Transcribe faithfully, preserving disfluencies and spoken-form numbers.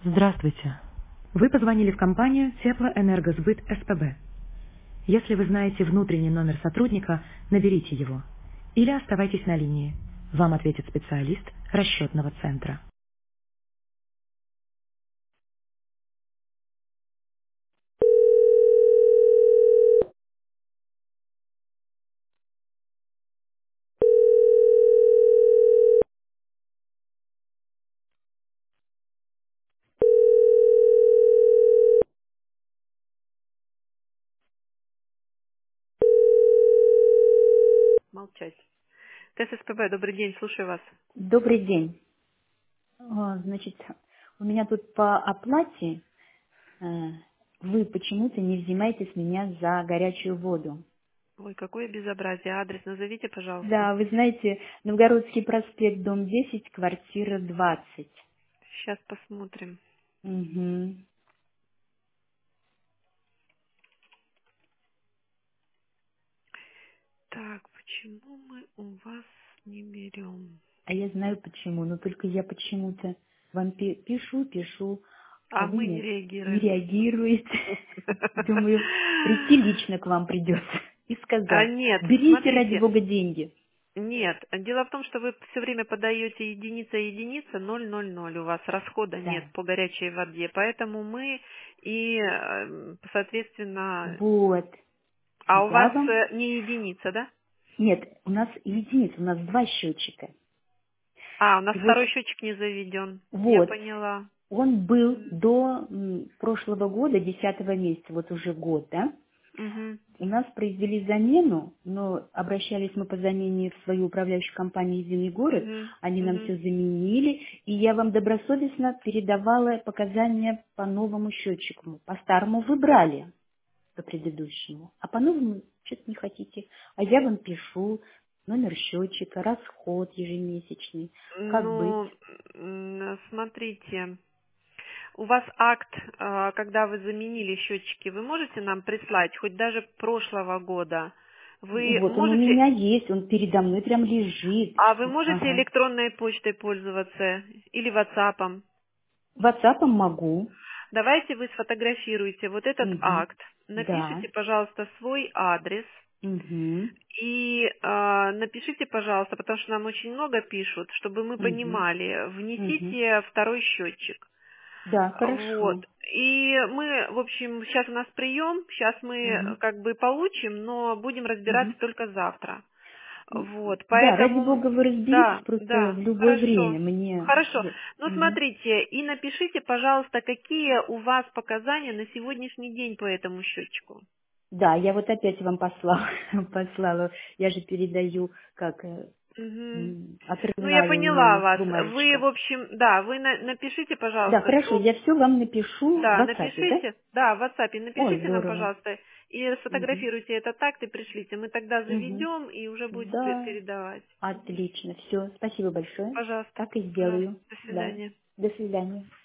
Здравствуйте. Вы позвонили в компанию Теплоэнергосбыт СПБ. Если вы знаете внутренний номер сотрудника, наберите его. Или оставайтесь на линии. Вам ответит специалист расчетного центра. Молчать. ТССПБ, добрый день, слушаю вас. Добрый день. А, Значит, у меня тут по оплате э, вы почему-то не взимаете с меня за горячую воду. Ой, какое безобразие. Адрес назовите, пожалуйста. Да, вы знаете, Новгородский проспект, дом десять, квартира двадцать. Сейчас посмотрим. Угу. Так, почему мы у вас не берем? А я знаю почему, но только я почему-то вам пи- пишу, пишу, а А вы мы не не, не реагируем. реагируете. Думаю, прийти лично к вам придется и А сказать, нет, берите ради смотрите, бога деньги. нет. Дело в том, что вы все время подаете единица, единица, ноль, ноль, ноль. У вас расхода нет Да. по горячей воде. Поэтому мы и, э, соответственно, Вот. а у Я вас вам... э, не единица, да? Нет, у нас единица, у нас два счетчика. А, у нас И вот, второй счетчик не заведен. Я вот, поняла. он был до м, прошлого года, десятого месяца, вот уже год, да? Угу. У нас произвели замену, но обращались мы по замене в свою управляющую компанию «Единый город», Угу. они нам Угу. все заменили, и я вам добросовестно передавала показания по новому счетчику. По старому вы брали, по предыдущему, а по новому что-то не хотите. А я вам пишу номер счетчика, расход ежемесячный, как быть. Ну, м, смотрите, у вас акт, а, когда вы заменили счетчики, вы можете нам прислать, хоть даже прошлого года? Вы Вот он у можете, меня есть, он передо мной прям лежит. а вы можете Ага. электронной почтой пользоваться или ватсапом? Ватсапом могу. Давайте вы сфотографируете вот этот Угу. акт, напишите, Да. пожалуйста, свой адрес Угу. и а, напишите, пожалуйста, потому что нам очень много пишут, чтобы мы Угу. понимали, Угу. внесите второй счетчик. Да, Вот. хорошо. И мы, в общем, сейчас у нас прием, сейчас мы Угу. как бы получим, но будем разбираться Угу. только завтра. Вот, Да, ради поэтому, бога, вы разберитесь да, просто в да, любое хорошо, время. Мне... хорошо. Ну, Угу. смотрите, и напишите, пожалуйста, какие у вас показания на сегодняшний день по этому счетчику. Да, я вот опять вам послала, послала. Я же передаю как э, Мгм. м, Ну, я отрывная у поняла меня вас. Вы, в бумажечка. общем, да, вы на- напишите, Да, пожалуйста, хорошо, что... я все вам напишу в Да, WhatsApp, да? напишите, да, в WhatsApp Ой, напишите нам, здорово. пожалуйста, и Угу. сфотографируйте этот акт и пришлите. Мы тогда Угу. заведем и уже будет пе- Да, передавать. отлично. Все, спасибо большое. Пожалуйста, Так и пожалуйста, сделаю. до Да. свидания. До свидания.